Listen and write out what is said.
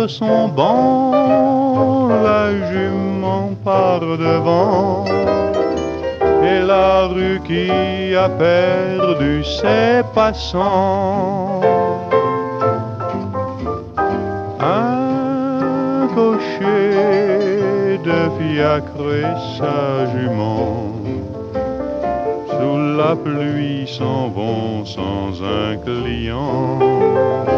sur son banc, la jument par devant, et la rue qui a perdu ses passants. Un cocher de fiacre et sa jument, sous la pluie s'en vont sans un client.